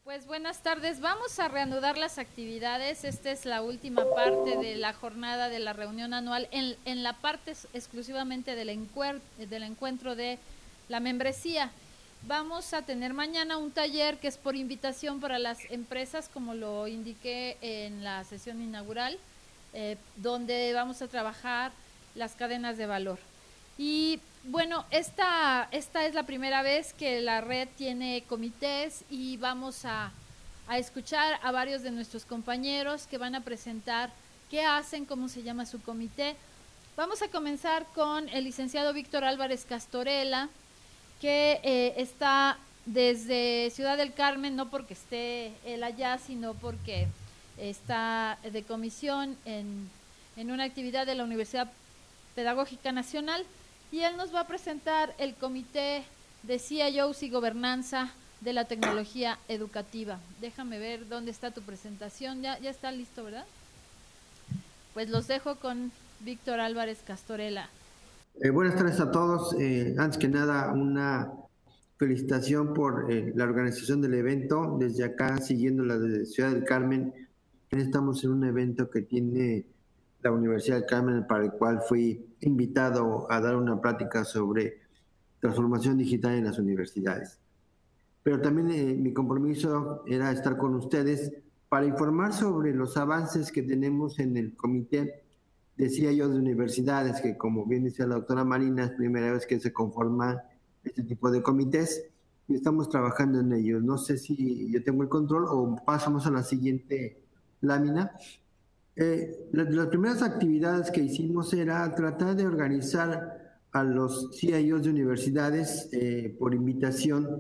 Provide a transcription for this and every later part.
Pues buenas tardes, vamos a reanudar las actividades. Esta es la última parte de la jornada de la reunión anual en la parte exclusivamente del encuentro de la membresía. Vamos a tener mañana un taller que es por invitación para las empresas, como lo indiqué en la sesión inaugural, donde vamos a trabajar las cadenas de valor. Y bueno, esta es la primera vez que la red tiene comités y vamos a escuchar a varios de nuestros compañeros que van a presentar qué hacen, cómo se llama su comité. Vamos a comenzar con el licenciado Víctor Álvarez Castorela, que está desde Ciudad del Carmen, no porque esté él allá, sino porque está de comisión en una actividad de la Universidad Pedagógica Nacional. Y él nos va a presentar el Comité de CIOs y Gobernanza de la Tecnología Educativa. Déjame ver dónde está tu presentación. Ya está listo, ¿verdad? Pues los dejo con Víctor Álvarez Castorela. Buenas tardes a todos. Antes que nada, una felicitación por la organización del evento. Desde acá, siguiendo la de Ciudad del Carmen, estamos en un evento que tiene la Universidad del Carmen, para el cual fui invitado a dar una plática sobre transformación digital en las universidades. Pero también mi compromiso era estar con ustedes para informar sobre los avances que tenemos en el comité de CIOs de universidades, que como bien decía la doctora Marina, es la primera vez que se conforma este tipo de comités y estamos trabajando en ellos. No sé si yo tengo el control o pasamos a la siguiente lámina. Las primeras actividades que hicimos era tratar de organizar a los CIOs de universidades por invitación,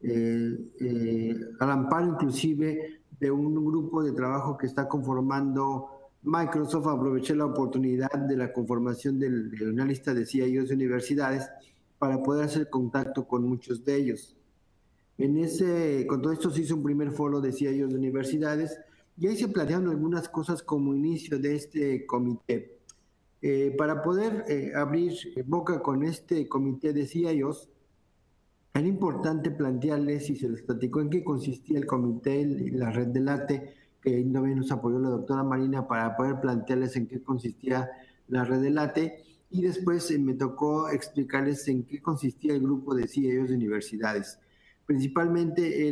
al amparo inclusive de un grupo de trabajo que está conformando Microsoft. Aproveché la oportunidad de la conformación de una lista de CIOs de universidades para poder hacer contacto con muchos de ellos. Con todo esto se hizo un primer foro de CIOs de universidades y ahí se plantearon algunas cosas como inicio de este comité. Para poder abrir boca con este comité de CIOs, era importante plantearles, y se les platicó en qué consistía el comité, la red de LATE, que también nos apoyó la doctora Marina para poder plantearles en qué consistía la red de LATE, y después me tocó explicarles en qué consistía el grupo de CIOs de universidades. Principalmente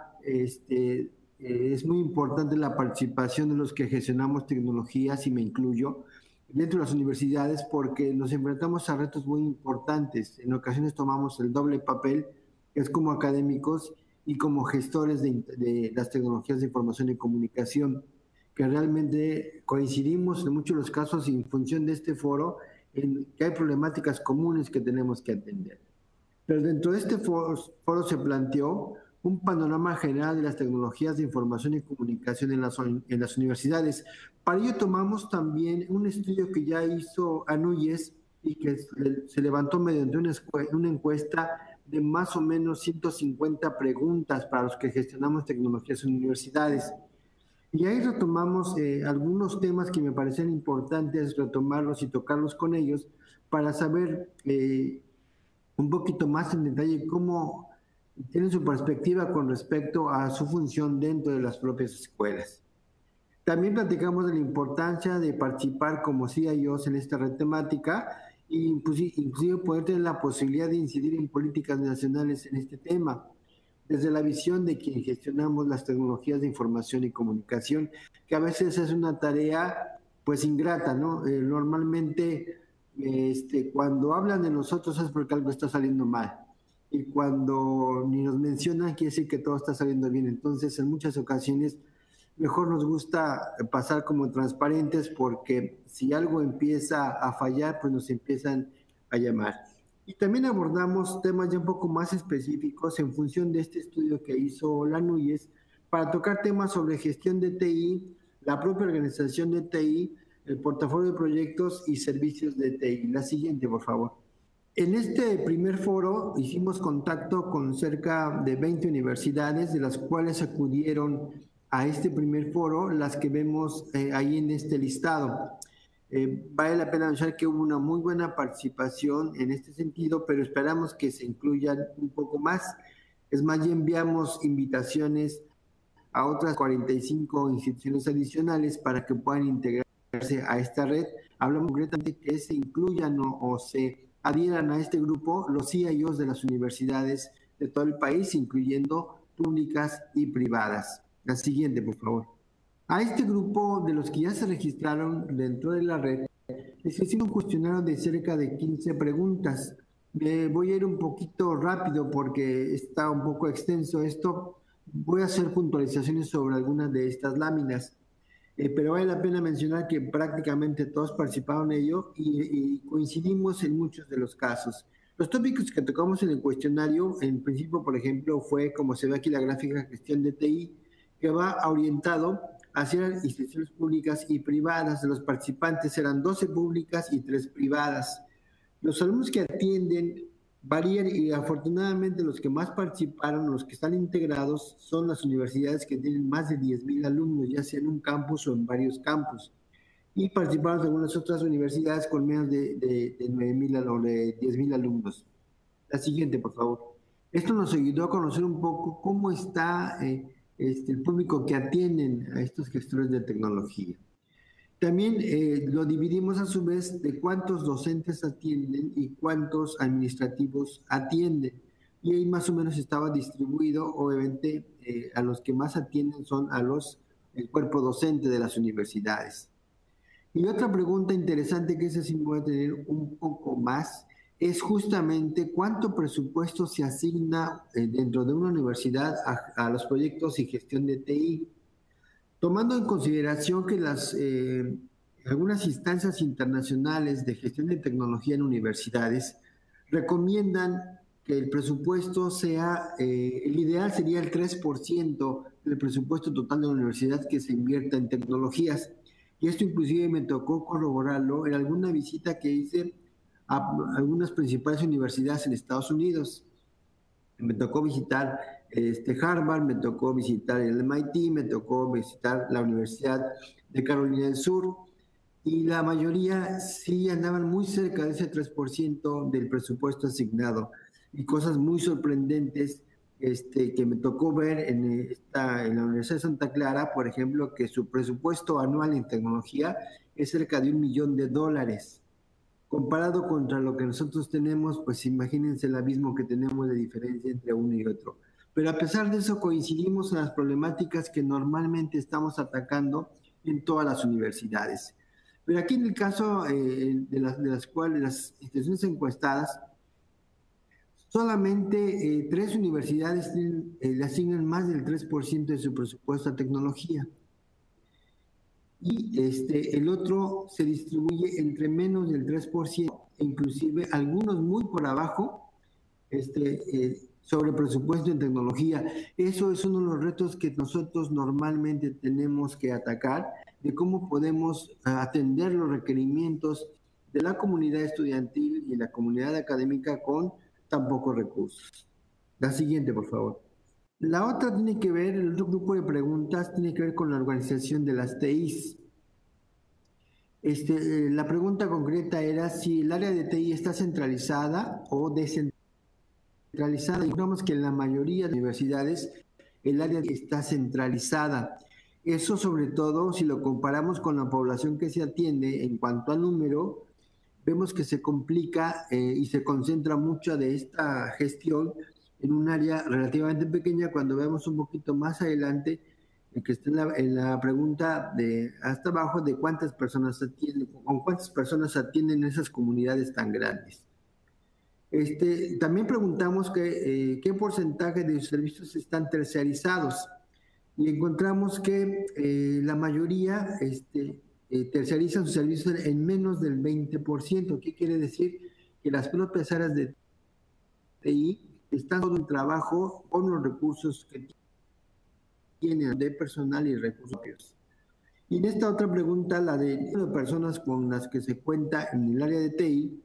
es muy importante la participación de los que gestionamos tecnologías, y me incluyo, dentro de las universidades, porque nos enfrentamos a retos muy importantes. En ocasiones tomamos el doble papel, que es como académicos y como gestores de las tecnologías de información y comunicación, que realmente coincidimos en muchos de los casos, en función de este foro, en que hay problemáticas comunes que tenemos que atender. Pero dentro de este foro se planteó un panorama general de las tecnologías de información y comunicación en las universidades. Para ello tomamos también un estudio que ya hizo ANUYES y que se levantó mediante una encuesta de más o menos 150 preguntas para los que gestionamos tecnologías en universidades. Y ahí retomamos algunos temas que me parecen importantes retomarlos y tocarlos con ellos para saber un poquito más en detalle cómo tienen su perspectiva con respecto a su función dentro de las propias escuelas. También platicamos de la importancia de participar como CIOs en esta red temática y inclusive poder tener la posibilidad de incidir en políticas nacionales en este tema, desde la visión de quien gestionamos las tecnologías de información y comunicación, que a veces es una tarea pues ingrata, ¿no? Normalmente cuando hablan de nosotros es porque algo está saliendo mal, y cuando ni nos mencionan quiere decir que todo está saliendo bien. Entonces en muchas ocasiones mejor nos gusta pasar como transparentes, porque si algo empieza a fallar, pues nos empiezan a llamar. Y también abordamos temas ya un poco más específicos en función de este estudio que hizo la NUYES, para tocar temas sobre gestión de TI, la propia organización de TI, el portafolio de proyectos y servicios de TI. La siguiente, por favor. En este primer foro hicimos contacto con cerca de 20 universidades, de las cuales acudieron a este primer foro las que vemos ahí en este listado. Vale la pena mencionar que hubo una muy buena participación en este sentido, pero esperamos que se incluyan un poco más. Es más, ya enviamos invitaciones a otras 45 instituciones adicionales para que puedan integrarse a esta red. Hablamos concretamente que se incluyan o se adhieran a este grupo los CIOs de las universidades de todo el país, incluyendo públicas y privadas. La siguiente, por favor. A este grupo de los que ya se registraron dentro de la red, les hicimos un cuestionario de cerca de 15 preguntas. Voy a ir un poquito rápido porque está un poco extenso esto. Voy a hacer puntualizaciones sobre algunas de estas láminas. Pero vale la pena mencionar que prácticamente todos participaron en ello y coincidimos en muchos de los casos. Los tópicos que tocamos en el cuestionario, en principio, por ejemplo, fue, como se ve aquí la gráfica, gestión de TI, que va orientado hacia instituciones públicas y privadas. De los participantes eran 12 públicas y 3 privadas. Los alumnos que atienden varían y afortunadamente los que más participaron, los que están integrados, son las universidades que tienen más de 10,000 alumnos, ya sea en un campus o en varios campus. Y participaron de algunas otras universidades con menos de 9,000 o de 10,000 alumnos. La siguiente, por favor. Esto nos ayudó a conocer un poco cómo está el público que atienden a estos gestores de tecnología. También lo dividimos a su vez de cuántos docentes atienden y cuántos administrativos atienden. Y ahí más o menos estaba distribuido, obviamente, a los que más atienden son a el cuerpo docente de las universidades. Y otra pregunta interesante que esa sí me voy a tener un poco más, es justamente cuánto presupuesto se asigna dentro de una universidad a los proyectos y gestión de TI. Tomando en consideración que algunas instancias internacionales de gestión de tecnología en universidades recomiendan que el presupuesto sea, el ideal sería el 3% del presupuesto total de la universidad que se invierta en tecnologías. Y esto inclusive me tocó corroborarlo en alguna visita que hice a algunas principales universidades en Estados Unidos. Me tocó visitar Harvard, me tocó visitar el MIT, me tocó visitar la Universidad de Carolina del Sur, y la mayoría sí andaban muy cerca de ese 3% del presupuesto asignado. Y cosas muy sorprendentes que me tocó ver en la Universidad de Santa Clara, por ejemplo, que su presupuesto anual en tecnología es cerca de $1 millón. Comparado contra lo que nosotros tenemos, pues imagínense el abismo que tenemos de diferencia entre uno y otro. Pero a pesar de eso coincidimos en las problemáticas que normalmente estamos atacando en todas las universidades. Pero aquí en el caso de las cuales las instituciones encuestadas, solamente 3 universidades le asignan más del 3% de su presupuesto a tecnología. Y el otro se distribuye entre menos del 3%, inclusive algunos muy por abajo, sobre presupuesto en tecnología. Eso es uno de los retos que nosotros normalmente tenemos que atacar, de cómo podemos atender los requerimientos de la comunidad estudiantil y la comunidad académica con tan pocos recursos. La siguiente, por favor. La otra tiene que ver, el otro grupo de preguntas tiene que ver con la organización de las TIs. La pregunta concreta era si el área de TI está centralizada o descentralizada. Digamos que en la mayoría de universidades el área está centralizada. Eso sobre todo si lo comparamos con la población que se atiende en cuanto al número, vemos que se complica y se concentra mucha de esta gestión en un área relativamente pequeña. Cuando vemos un poquito más adelante, que está en la pregunta de hasta abajo de cuántas personas atienden, con cuántas personas atienden esas comunidades tan grandes. También preguntamos qué porcentaje de sus servicios están terciarizados y encontramos que la mayoría terciarizan sus servicios en menos del 20%. ¿Qué quiere decir? Que las propias áreas de TI están todo el trabajo con los recursos que tienen de personal y recursos propios. Y en esta otra pregunta, la de número de personas con las que se cuenta en el área de TI,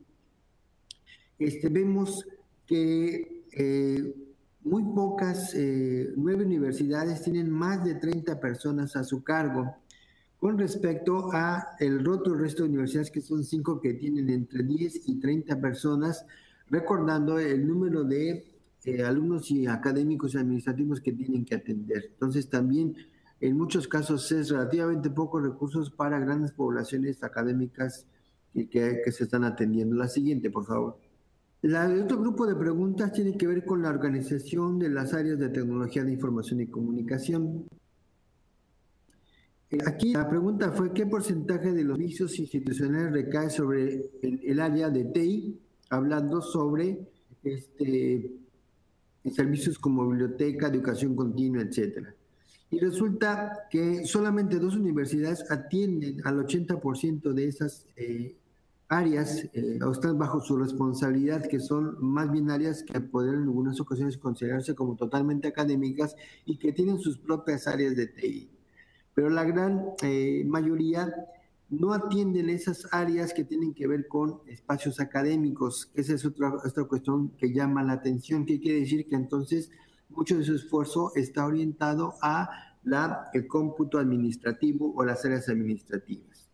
vemos que muy pocas, 9 universidades tienen más de 30 personas a su cargo, con respecto a el resto de universidades, que son 5 que tienen entre 10 y 30 personas, recordando el número de alumnos y académicos y administrativos que tienen que atender. Entonces también en muchos casos es relativamente pocos recursos para grandes poblaciones académicas que se están atendiendo. La siguiente, por favor. El otro grupo de preguntas tiene que ver con la organización de las áreas de tecnología de información y comunicación. Aquí la pregunta fue: ¿qué porcentaje de los vicios institucionales recae sobre el área de TI, hablando sobre servicios como biblioteca, educación continua, etcétera? Y resulta que solamente 2 universidades atienden al 80% de esas áreas, o están bajo su responsabilidad, que son más bien áreas que podrían en algunas ocasiones considerarse como totalmente académicas y que tienen sus propias áreas de TI. Pero la gran mayoría no atienden esas áreas que tienen que ver con espacios académicos, que esa es otra cuestión que llama la atención, que quiere decir que entonces mucho de su esfuerzo está orientado a el cómputo administrativo o las áreas administrativas.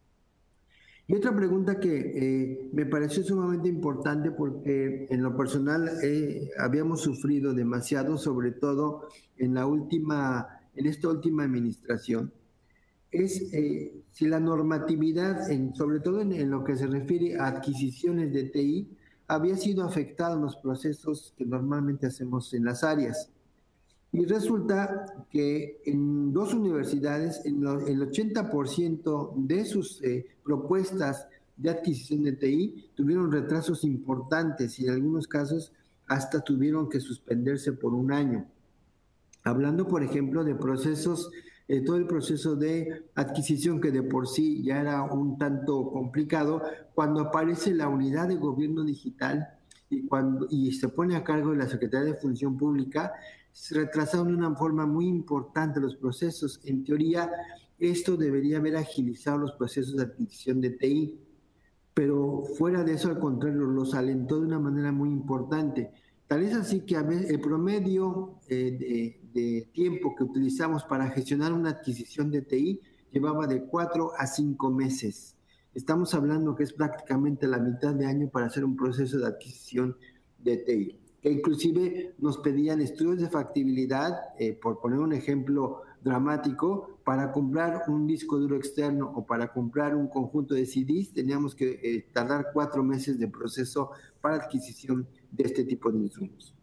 Y otra pregunta que me pareció sumamente importante, porque en lo personal habíamos sufrido demasiado, sobre todo en esta última administración, es si la normatividad, sobre todo en lo que se refiere a adquisiciones de TI, había sido afectada en los procesos que normalmente hacemos en las áreas. Y resulta que en 2 universidades, el 80% de sus propuestas de adquisición de TI tuvieron retrasos importantes y en algunos casos hasta tuvieron que suspenderse por 1 año. Hablando, por ejemplo, de procesos, todo el proceso de adquisición, que de por sí ya era un tanto complicado, cuando aparece la unidad de gobierno digital y se pone a cargo de la Secretaría de Función Pública, se retrasaron de una forma muy importante los procesos. En teoría, esto debería haber agilizado los procesos de adquisición de TI, pero fuera de eso, al contrario, los alentó de una manera muy importante. Tal es así que el promedio de tiempo que utilizamos para gestionar una adquisición de TI llevaba de 4 a 5 meses. Estamos hablando que es prácticamente la mitad de año para hacer un proceso de adquisición de TI. Que inclusive nos pedían estudios de factibilidad, por poner un ejemplo dramático, para comprar un disco duro externo o para comprar un conjunto de CDs, teníamos que tardar 4 meses de proceso para adquisición de este tipo de insumos.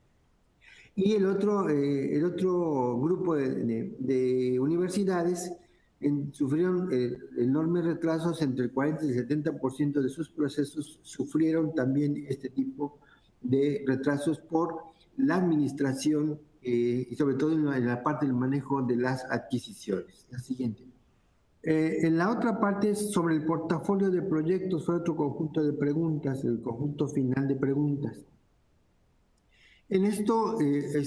Y el otro grupo de universidades sufrieron enormes retrasos. Entre el 40 y el 70% de sus procesos sufrieron también este tipo de retrasos por la administración y sobre todo en la parte del manejo de las adquisiciones. La siguiente. En la otra parte, sobre el portafolio de proyectos, fue otro conjunto de preguntas, el conjunto final de preguntas. En esto,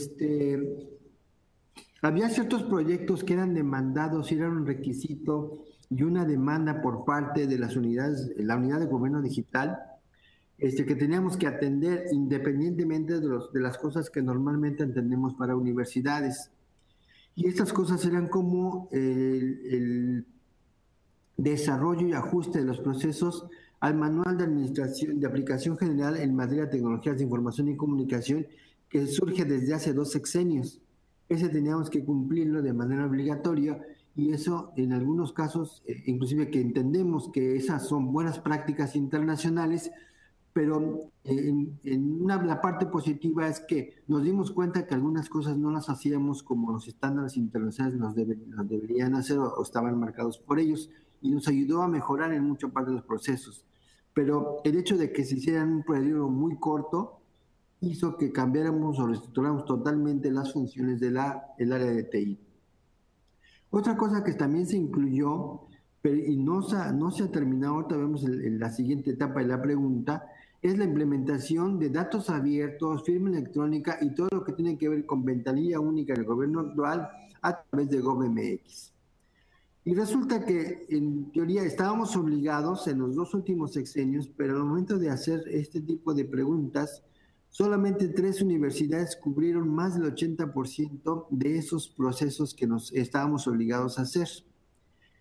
había ciertos proyectos que eran demandados y eran un requisito y una demanda por parte de las unidades, la unidad de gobierno digital, que teníamos que atender independientemente de las cosas que normalmente entendemos para universidades. Y estas cosas eran como el desarrollo y ajuste de los procesos al manual de administración de aplicación general en materia de tecnologías de información y comunicación, que surge desde hace 2 sexenios. Ese teníamos que cumplirlo de manera obligatoria, y eso en algunos casos, inclusive que entendemos que esas son buenas prácticas internacionales, pero la parte positiva es que nos dimos cuenta que algunas cosas no las hacíamos como los estándares internacionales nos deberían hacer o estaban marcados por ellos, y nos ayudó a mejorar en mucha parte de los procesos. Pero el hecho de que se hiciera en un periodo muy corto hizo que cambiáramos o reestructuráramos totalmente las funciones del área de TI. Otra cosa que también se incluyó, y no se ha terminado, ahorita vemos en la siguiente etapa de la pregunta, es la implementación de datos abiertos, firma electrónica y todo lo que tiene que ver con ventanilla única del gobierno actual a través de GovMX. Y resulta que en teoría estábamos obligados en los 2 últimos sexenios, pero al momento de hacer este tipo de preguntas, solamente 3 universidades cubrieron más del 80% de esos procesos que nos estábamos obligados a hacer.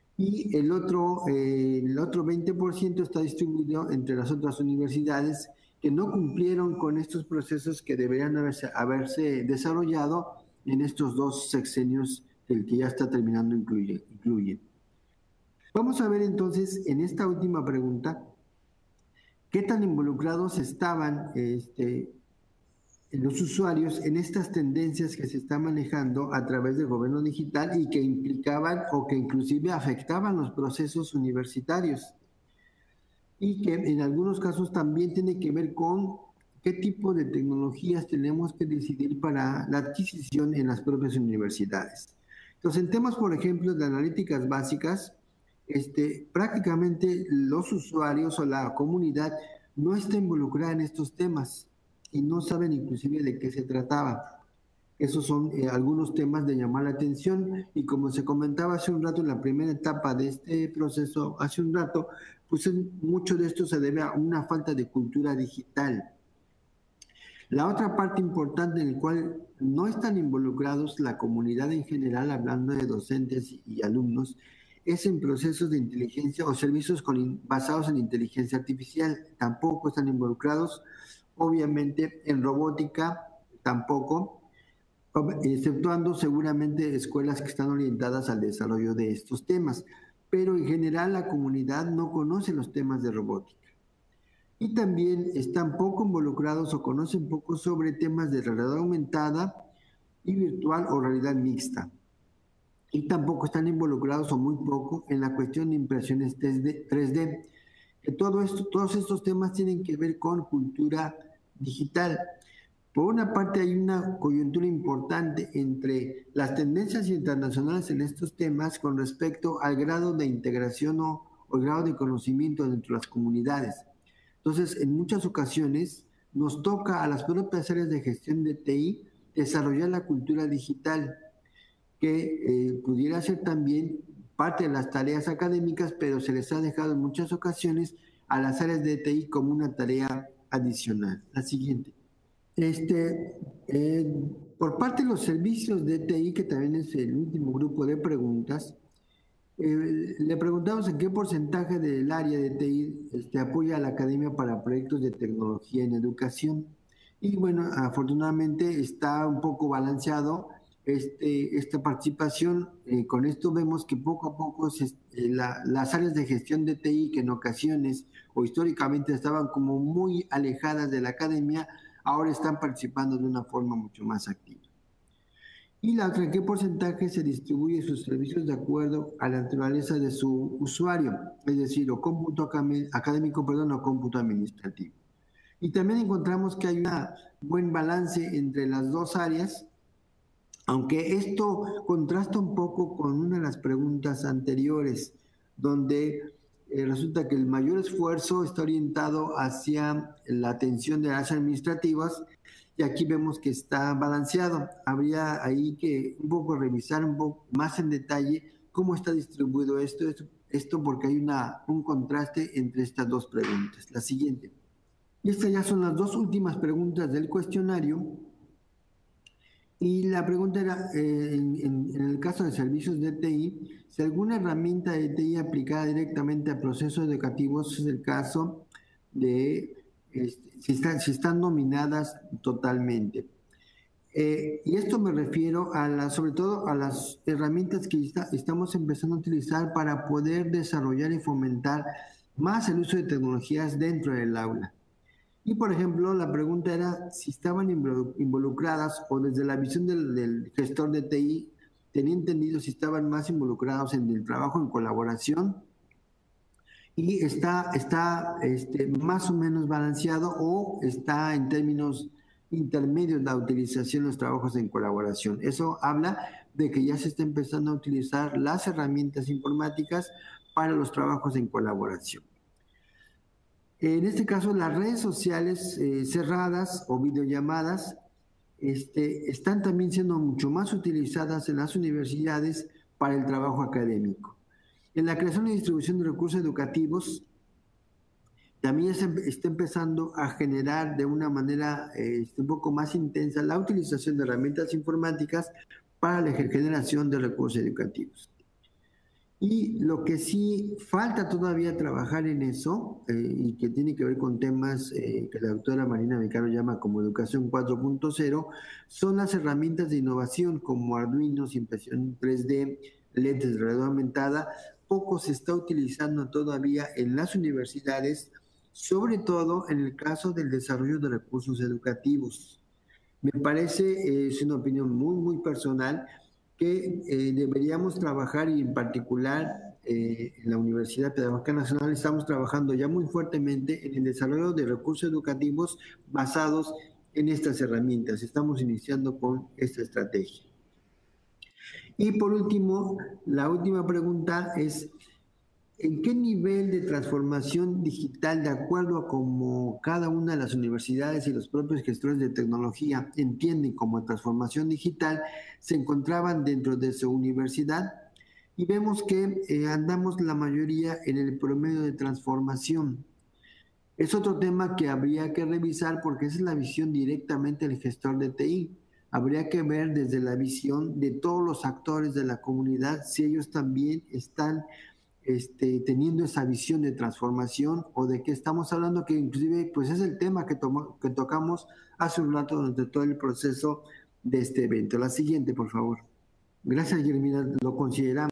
Y el otro 20% está distribuido entre las otras universidades, que no cumplieron con estos procesos que deberían haberse desarrollado en estos 2 sexenios que el que ya está terminando incluye. Vamos a ver entonces en esta última pregunta qué tan involucrados estaban los usuarios en estas tendencias que se están manejando a través del gobierno digital y que implicaban o que inclusive afectaban los procesos universitarios, y que en algunos casos también tiene que ver con qué tipo de tecnologías tenemos que decidir para la adquisición en las propias universidades. Entonces, en temas, por ejemplo, de analíticas básicas, prácticamente los usuarios o la comunidad no está involucrada en estos temas y no saben inclusive de qué se trataba. Esos son algunos temas de llamar la atención, y como se comentaba hace un rato en la primera etapa de este proceso, hace un rato, pues mucho de esto se debe a una falta de cultura digital. La otra parte importante en la cual no están involucrados la comunidad en general, hablando de docentes y alumnos, es en procesos de inteligencia o servicios basados en inteligencia artificial. Tampoco están involucrados. Obviamente en robótica tampoco, exceptuando seguramente escuelas que están orientadas al desarrollo de estos temas, pero en general la comunidad no conoce los temas de robótica. Y también están poco involucrados o conocen poco sobre temas de realidad aumentada y virtual o realidad mixta. Y tampoco están involucrados o muy poco en la cuestión de impresiones 3D. Que todos estos temas tienen que ver con cultura digital. Por una parte, hay una coyuntura importante entre las tendencias internacionales en estos temas con respecto al grado de integración o el grado de conocimiento dentro de las comunidades. Entonces, en muchas ocasiones nos toca a las propias áreas de gestión de TI desarrollar la cultura digital, que pudiera ser también parte de las tareas académicas, pero se les ha dejado en muchas ocasiones a las áreas de TI como una tarea adicional. La siguiente. Por parte de los servicios de TI, que también es el último grupo de preguntas, le preguntamos en qué porcentaje del área de TI apoya a la academia para proyectos de tecnología en educación. Y bueno, afortunadamente está un poco balanceado esta participación. Con esto vemos que poco a poco las áreas de gestión de TI, que en ocasiones o históricamente estaban como muy alejadas de la academia, ahora están participando de una forma mucho más activa. Y la otra, ¿en qué porcentaje se distribuye sus servicios de acuerdo a la naturaleza de su usuario? Es decir, o cómputo académico, o cómputo administrativo. Y también encontramos que hay un buen balance entre las dos áreas, aunque esto contrasta un poco con una de las preguntas anteriores, donde resulta que el mayor esfuerzo está orientado hacia la atención de las administrativas, y aquí vemos que está balanceado. Habría ahí que un poco revisar un poco más en detalle cómo está distribuido esto porque hay un contraste entre estas dos preguntas. La siguiente. Y estas ya son las dos últimas preguntas del cuestionario. Y la pregunta era, en el caso de servicios de TI, si alguna herramienta de TI aplicada directamente a procesos educativos es el caso de si están dominadas totalmente. Y esto me refiero sobre todo a las herramientas que estamos empezando a utilizar para poder desarrollar y fomentar más el uso de tecnologías dentro del aula. Y, por ejemplo, la pregunta era si estaban involucradas, o desde la visión del gestor de TI, tenía entendido si estaban más involucrados en el trabajo en colaboración, y está más o menos balanceado, o está en términos intermedios la utilización de los trabajos en colaboración. Eso habla de que ya se está empezando a utilizar las herramientas informáticas para los trabajos en colaboración. En este caso, las redes sociales cerradas o videollamadas están también siendo mucho más utilizadas en las universidades para el trabajo académico. En la creación y distribución de recursos educativos, también se está empezando a generar de una manera un poco más intensa la utilización de herramientas informáticas para la generación de recursos educativos. Y lo que sí falta todavía trabajar en eso, y que tiene que ver con temas que la doctora Marina Mecaro llama como educación 4.0, son las herramientas de innovación como Arduino, impresión 3D, lentes de realidad aumentada. Poco se está utilizando todavía en las universidades, sobre todo en el caso del desarrollo de recursos educativos. Me parece, es una opinión muy personal, que deberíamos trabajar y en particular en la Universidad Pedagógica Nacional estamos trabajando ya muy fuertemente en el desarrollo de recursos educativos basados en estas herramientas. Estamos iniciando con esta estrategia. Y por último, la última pregunta es, ¿en qué nivel de transformación digital, de acuerdo a cómo cada una de las universidades y los propios gestores de tecnología entienden como transformación digital, se encontraban dentro de su universidad? Y vemos que andamos la mayoría en el promedio de transformación. Es otro tema que habría que revisar porque esa es la visión directamente del gestor de TI. Habría que ver desde la visión de todos los actores de la comunidad si ellos también están teniendo esa visión de transformación o de qué estamos hablando, que inclusive pues es el tema que tocamos hace un rato durante todo el proceso de este evento. La siguiente, por favor. Gracias, Guillermina, lo consideramos.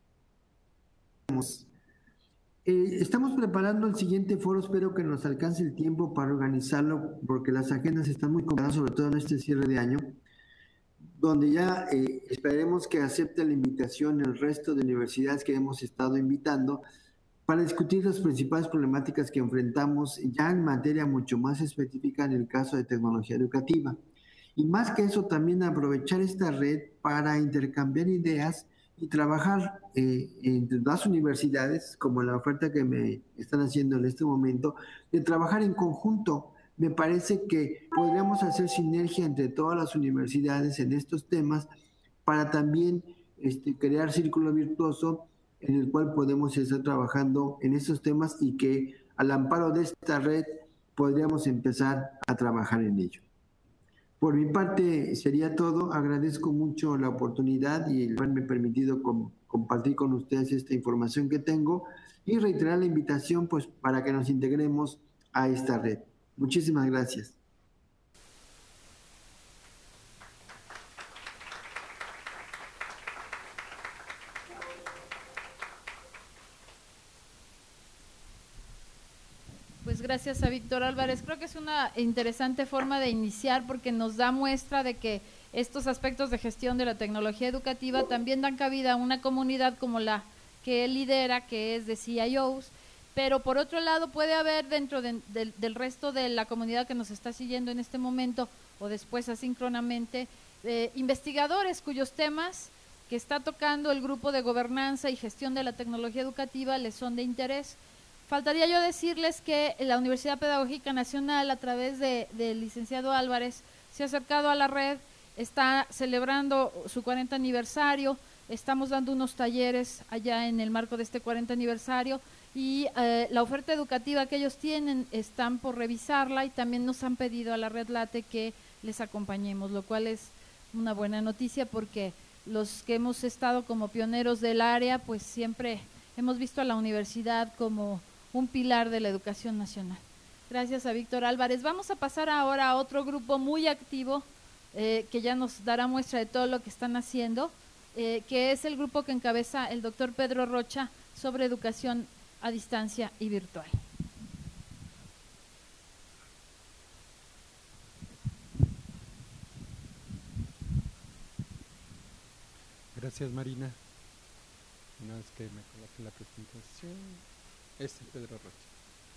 Estamos preparando el siguiente foro, espero que nos alcance el tiempo para organizarlo, porque las agendas están muy complicadas, sobre todo en este cierre de año, donde ya esperemos que acepte la invitación el resto de universidades que hemos estado invitando para discutir las principales problemáticas que enfrentamos ya en materia mucho más específica en el caso de tecnología educativa. Y más que eso, también aprovechar esta red para intercambiar ideas y trabajar entre las universidades, como la oferta que me están haciendo en este momento, de trabajar en conjunto. Me parece que podríamos hacer sinergia entre todas las universidades en estos temas para también crear círculo virtuoso en el cual podemos estar trabajando en estos temas y que al amparo de esta red podríamos empezar a trabajar en ello. Por mi parte sería todo. Agradezco mucho la oportunidad y el haberme permitido compartir con ustedes esta información que tengo y reiterar la invitación pues para que nos integremos a esta red. Muchísimas gracias. Pues gracias a Víctor Álvarez. Creo que es una interesante forma de iniciar porque nos da muestra de que estos aspectos de gestión de la tecnología educativa también dan cabida a una comunidad como la que él lidera, que es de CIOs, pero por otro lado puede haber dentro del resto de la comunidad que nos está siguiendo en este momento o después asíncronamente, investigadores cuyos temas que está tocando el grupo de gobernanza y gestión de la tecnología educativa les son de interés. Faltaría yo decirles que la Universidad Pedagógica Nacional, a través del licenciado Álvarez, se ha acercado a la red, está celebrando su 40 aniversario, estamos dando unos talleres allá en el marco de este 40 aniversario y la oferta educativa que ellos tienen están por revisarla y también nos han pedido a la Red Late que les acompañemos, lo cual es una buena noticia porque los que hemos estado como pioneros del área, pues siempre hemos visto a la universidad como un pilar de la educación nacional. Gracias a Víctor Álvarez. Vamos a pasar ahora a otro grupo muy activo que ya nos dará muestra de todo lo que están haciendo, que es el grupo que encabeza el doctor Pedro Rocha sobre educación a distancia y virtual. Gracias, Marina. Una vez que me coloque la presentación, este es Pedro Rocha.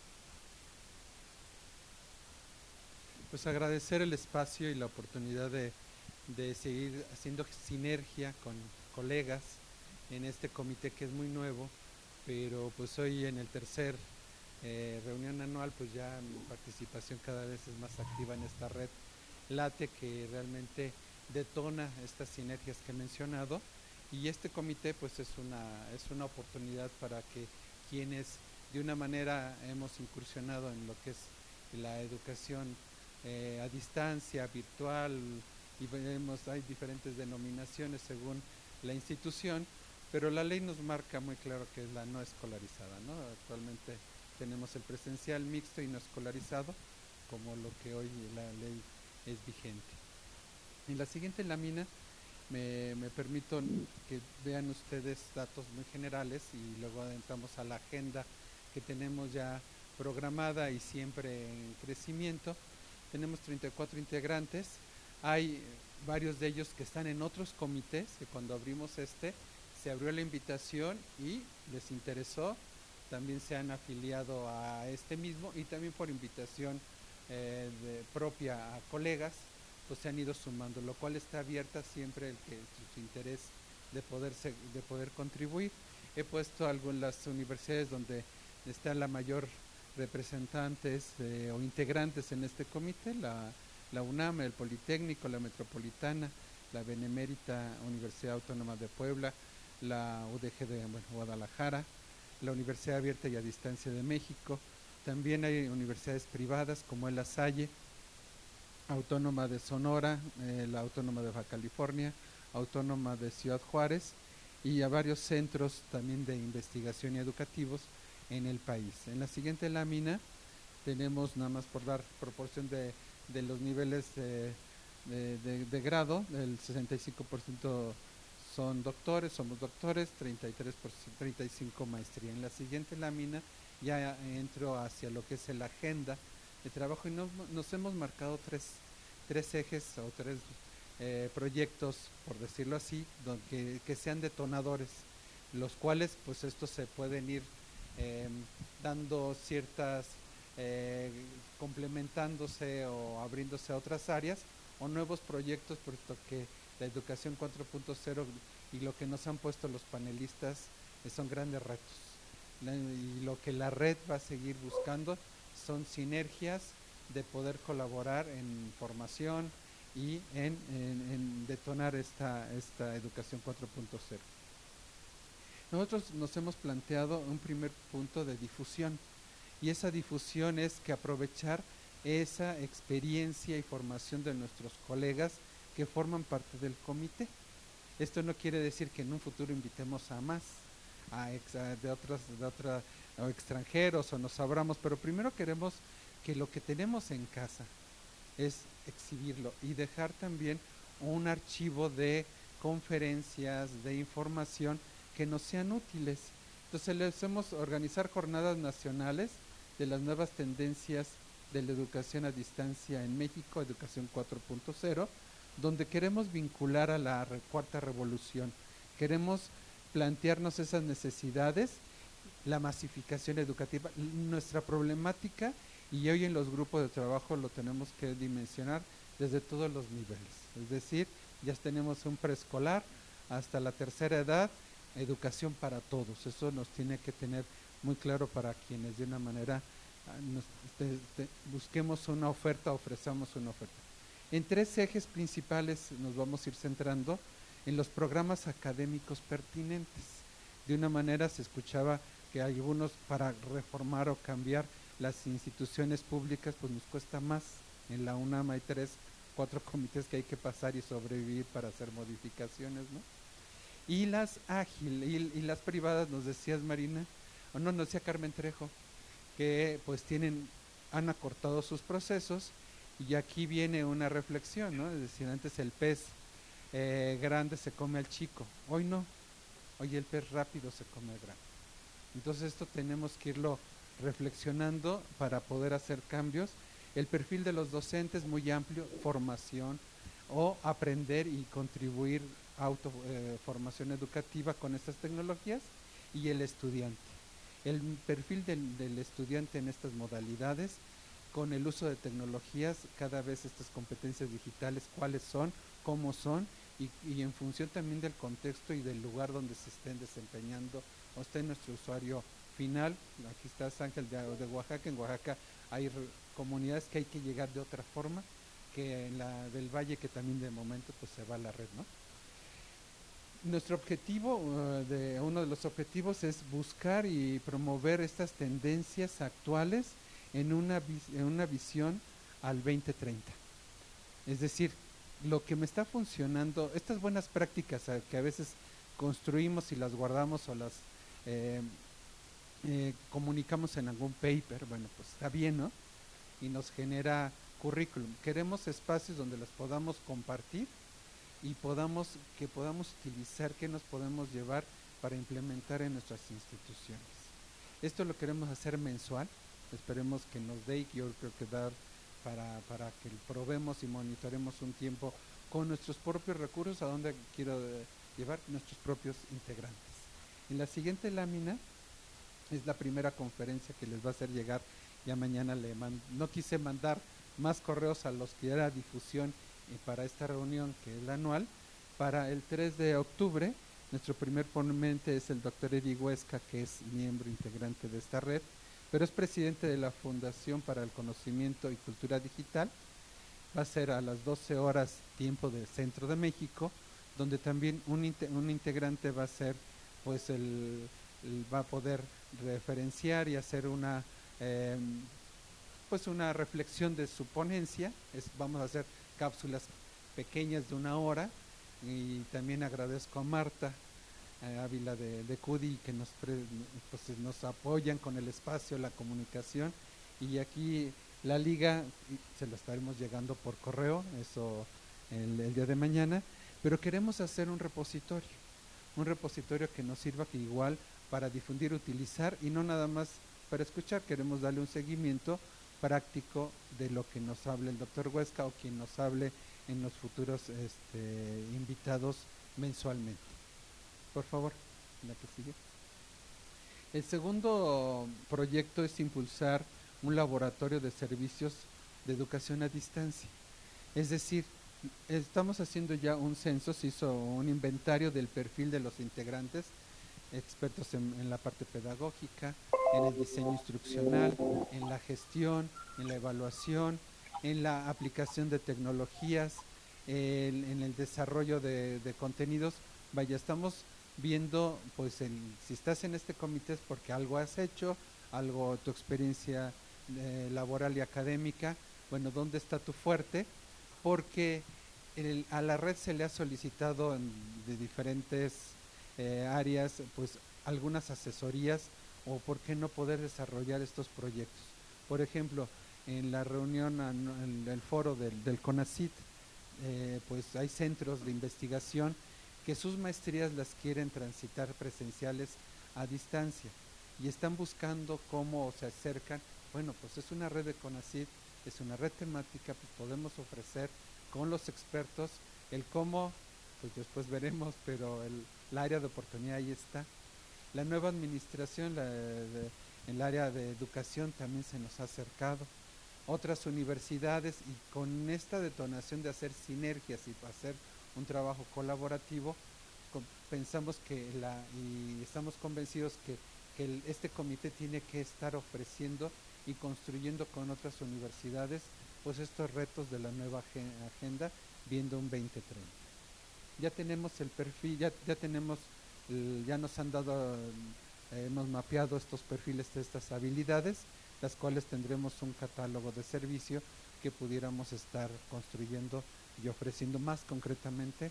Pues agradecer el espacio y la oportunidad de seguir haciendo sinergia con colegas en este comité que es muy nuevo, pero pues hoy en el tercer reunión anual pues ya mi participación cada vez es más activa en esta red Late que realmente detona estas sinergias que he mencionado, y este comité pues es una oportunidad para que quienes de una manera hemos incursionado en lo que es la educación a distancia, virtual, y vemos hay diferentes denominaciones según la institución, pero la ley nos marca muy claro que es la no escolarizada, ¿no? Actualmente tenemos el presencial mixto y no escolarizado, como lo que hoy la ley es vigente. En la siguiente lámina me permito que vean ustedes datos muy generales y luego adentramos a la agenda que tenemos ya programada y siempre en crecimiento. Tenemos 34 integrantes, hay varios de ellos que están en otros comités, que cuando abrimos se abrió la invitación y les interesó, también se han afiliado a este mismo y también por invitación propia a colegas, pues se han ido sumando, lo cual está abierta siempre el que su interés de poder contribuir. He puesto algunas universidades donde están la mayor representantes o integrantes en este comité, la UNAM, el Politécnico, la Metropolitana, la Benemérita Universidad Autónoma de Puebla, la UDG de Guadalajara, la Universidad Abierta y a Distancia de México. También hay universidades privadas como La Salle, Autónoma de Sonora, la Autónoma de Baja California, Autónoma de Ciudad Juárez y a varios centros también de investigación y educativos en el país. En la siguiente lámina tenemos, nada más por dar proporción de los niveles de grado, el 65% son doctores, somos doctores, 35 maestría. En la siguiente lámina ya entro hacia lo que es la agenda de trabajo y nos hemos marcado tres ejes o tres proyectos, por decirlo así, que sean detonadores, los cuales pues estos se pueden ir dando ciertas, complementándose o abriéndose a otras áreas o nuevos proyectos, puesto que la educación 4.0 y lo que nos han puesto los panelistas son grandes retos. Y lo que la red va a seguir buscando son sinergias de poder colaborar en formación y en detonar esta educación 4.0. Nosotros nos hemos planteado un primer punto de difusión y esa difusión es que aprovechar esa experiencia y formación de nuestros colegas que forman parte del comité. Esto no quiere decir que en un futuro invitemos a más, de otros o extranjeros o nos abramos, pero primero queremos que lo que tenemos en casa es exhibirlo y dejar también un archivo de conferencias, de información que nos sean útiles. Entonces les hacemos organizar jornadas nacionales de las nuevas tendencias de la educación a distancia en México, educación 4.0, donde queremos vincular a la cuarta revolución, queremos plantearnos esas necesidades, la masificación educativa, nuestra problemática, y hoy en los grupos de trabajo lo tenemos que dimensionar desde todos los niveles, es decir, ya tenemos un preescolar hasta la tercera edad, educación para todos, eso nos tiene que tener muy claro para quienes de una manera busquemos una oferta, ofrezcamos una oferta. En tres ejes principales nos vamos a ir centrando en los programas académicos pertinentes. De una manera se escuchaba que algunos para reformar o cambiar las instituciones públicas pues nos cuesta más. En la UNAM hay 4 comités que hay que pasar y sobrevivir para hacer modificaciones, ¿no? Y las y las privadas, nos decías Marina, o no, nos decía Carmen Trejo, que pues han acortado sus procesos y aquí viene una reflexión, ¿no? Es decir, antes el pez grande se come al chico, hoy no, hoy el pez rápido se come al grande. Entonces esto tenemos que irlo reflexionando para poder hacer cambios. El perfil de los docentes muy amplio, formación o aprender y contribuir formación educativa con estas tecnologías, y el estudiante. El perfil del estudiante en estas modalidades, con el uso de tecnologías, cada vez estas competencias digitales, cuáles son, cómo son, y en función también del contexto y del lugar donde se estén desempeñando o esté nuestro usuario final. Aquí está Ángel de Oaxaca. En Oaxaca hay comunidades que hay que llegar de otra forma que en la del Valle, que también de momento pues se va a la red, ¿no? Nuestro objetivo, uno de los objetivos es buscar y promover estas tendencias actuales en una visión al 2030. Es decir, lo que me está funcionando, estas buenas prácticas que a veces construimos y las guardamos o las comunicamos en algún paper, bueno, pues está bien, ¿no? Y nos genera currículum. Queremos espacios donde las podamos compartir y que podamos utilizar, que nos podemos llevar para implementar en nuestras instituciones. Esto lo queremos hacer mensual, esperemos que nos dé, y yo creo que dar para que probemos y monitoremos un tiempo con nuestros propios recursos, a donde quiero llevar nuestros propios integrantes. En la siguiente lámina es la primera conferencia que les va a hacer llegar. Ya mañana no quise mandar más correos a los que era difusión para esta reunión, que es la anual. Para el 3 de octubre, nuestro primer ponente es el doctor Eddie Huesca, que es miembro integrante de esta red, pero es presidente de la Fundación para el Conocimiento y Cultura Digital. Va a ser a las 12 horas tiempo del Centro de México, donde también un integrante va a ser, pues va a poder referenciar y hacer una reflexión de su ponencia. Vamos a hacer cápsulas pequeñas de 1 hora, y también agradezco a Marta Ávila de CUDI, que nos apoyan con el espacio, la comunicación, y aquí la liga se lo estaremos llegando por correo, eso el día de mañana, pero queremos hacer un repositorio que nos sirva que igual para difundir, utilizar, y no nada más para escuchar. Queremos darle un seguimiento práctico de lo que nos hable el doctor Huesca o quien nos hable en los futuros invitados mensualmente. Por favor, la que sigue. El segundo proyecto es impulsar un laboratorio de servicios de educación a distancia. Es decir, estamos haciendo ya un censo, se hizo un inventario del perfil de los integrantes, expertos en la parte pedagógica, en el diseño instruccional, en la gestión, en la evaluación, en la aplicación de tecnologías, en el desarrollo de contenidos. Vaya, estamos viendo, pues, si estás en este comité es porque algo has hecho, tu experiencia laboral y académica, bueno, ¿dónde está tu fuerte? Porque a la red se le ha solicitado de diferentes áreas, pues, algunas asesorías, o por qué no poder desarrollar estos proyectos. Por ejemplo, en la reunión, en el foro del CONACYT, pues hay centros de investigación que sus maestrías las quieren transitar presenciales a distancia, y están buscando cómo se acercan. Bueno, pues es una red de CONACYT, es una red temática, pues podemos ofrecer con los expertos el cómo, pues después veremos, pero el área de oportunidad ahí está. La nueva administración en el área de educación también se nos ha acercado. Otras universidades, y con esta detonación de hacer sinergias y hacer un trabajo colaborativo, pensamos y estamos convencidos que este comité tiene que estar ofreciendo y construyendo con otras universidades, pues, estos retos de la nueva agenda, viendo un 2030. Ya tenemos el perfil, ya nos han dado, hemos mapeado estos perfiles de estas habilidades, las cuales tendremos un catálogo de servicio que pudiéramos estar construyendo y ofreciendo más concretamente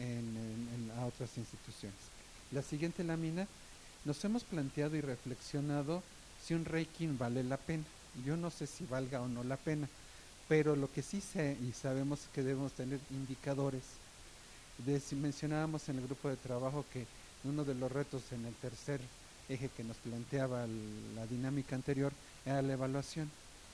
a otras instituciones. La siguiente lámina, nos hemos planteado y reflexionado si un ranking vale la pena. Yo no sé si valga o no la pena, pero lo que sí sé y sabemos es que debemos tener indicadores. Mencionábamos en el grupo de trabajo que uno de los retos en el tercer eje que nos planteaba la dinámica anterior era la evaluación.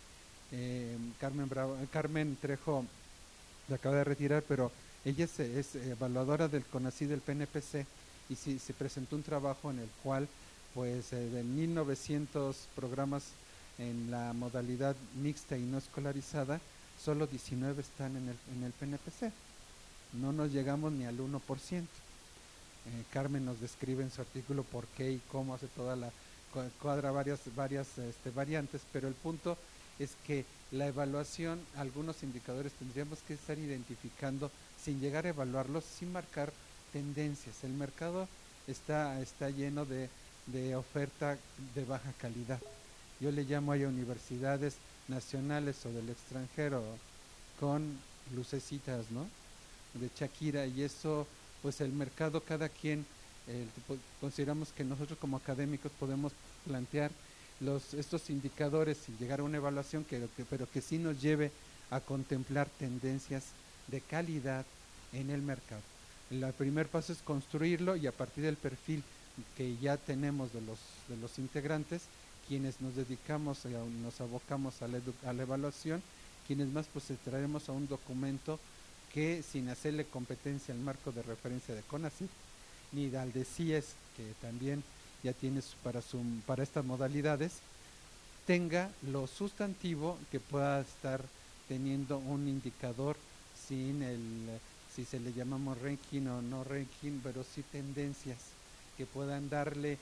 Carmen Trejo se acaba de retirar, pero ella es evaluadora del CONACYT del PNPC, y se presentó un trabajo en el cual, pues, de 1900 programas en la modalidad mixta y no escolarizada, solo 19 están en el PNPC. No nos llegamos ni al 1%. Carmen nos describe en su artículo por qué y cómo hace toda la cuadra varias variantes, pero el punto es que la evaluación, algunos indicadores tendríamos que estar identificando sin llegar a evaluarlos, sin marcar tendencias. El mercado está lleno de oferta de baja calidad. Yo le llamo a universidades nacionales o del extranjero con lucecitas, ¿no?, de Shakira, y eso, pues el mercado, cada quien consideramos que nosotros como académicos podemos plantear estos indicadores y llegar a una evaluación pero que sí nos lleve a contemplar tendencias de calidad en el mercado. El primer paso es construirlo, y a partir del perfil que ya tenemos de los integrantes, quienes nos dedicamos, nos abocamos a la evaluación, quienes más pues traeremos a un documento que, sin hacerle competencia al marco de referencia de CONACYT ni al de CIES, que también ya tiene para estas modalidades, tenga lo sustantivo que pueda estar teniendo un indicador sin si se le llamamos ranking o no ranking, pero sí tendencias que puedan darle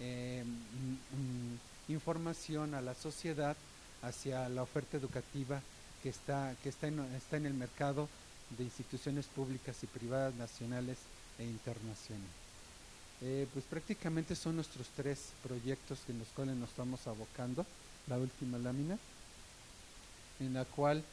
información a la sociedad hacia la oferta educativa que está en el mercado de instituciones públicas y privadas, nacionales e internacionales. Pues prácticamente son nuestros 3 proyectos en los cuales nos estamos abocando. La última lámina, en la cual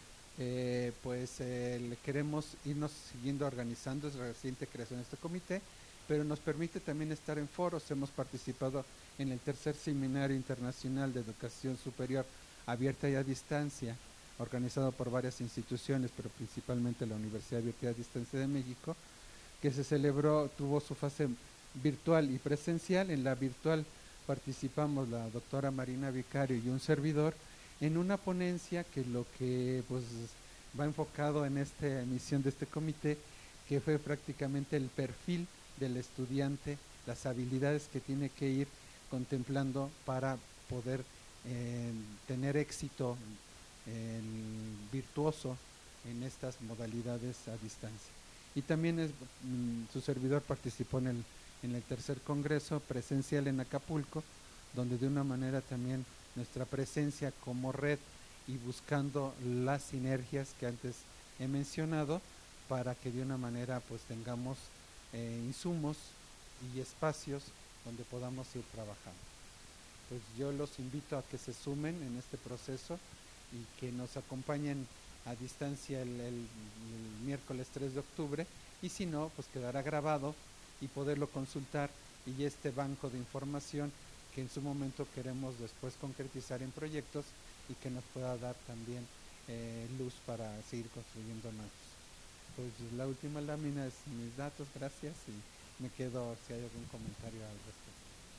queremos irnos siguiendo organizando. Es reciente creación de este comité, pero nos permite también estar en foros. Hemos participado en el tercer Seminario Internacional de Educación Superior Abierta y a Distancia, organizado por varias instituciones, pero principalmente la Universidad Abierta y a Distancia de México, que se celebró, tuvo su fase virtual y presencial. En la virtual participamos la doctora Marina Vicario y un servidor en una ponencia que pues va enfocado en esta emisión de este comité, que fue prácticamente el perfil del estudiante, las habilidades que tiene que ir contemplando para poder tener éxito virtuoso en estas modalidades a distancia. Y también su servidor participó en el tercer congreso presencial en Acapulco, donde de una manera también nuestra presencia como red y buscando las sinergias que antes he mencionado, para que de una manera pues tengamos insumos y espacios donde podamos ir trabajando. Pues yo los invito a que se sumen en este proceso y que nos acompañen a distancia el miércoles 3 de octubre, y si no, pues quedará grabado y poderlo consultar, y este banco de información que en su momento queremos después concretizar en proyectos y que nos pueda dar también luz para seguir construyendo más. Pues la última lámina es mis datos, gracias, y me quedo si hay algún comentario al respecto.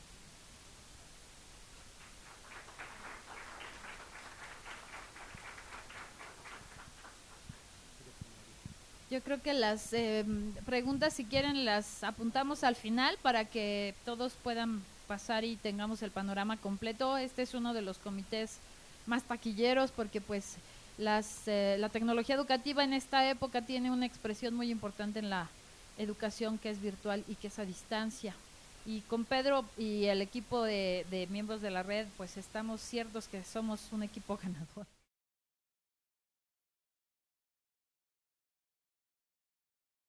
Yo creo que las preguntas, si quieren, las apuntamos al final para que todos puedan pasar y tengamos el panorama completo. Este es uno de los comités más taquilleros porque pues la tecnología educativa en esta época tiene una expresión muy importante en la educación, que es virtual y que es a distancia. Y con Pedro y el equipo de miembros de la red, pues estamos ciertos que somos un equipo ganador.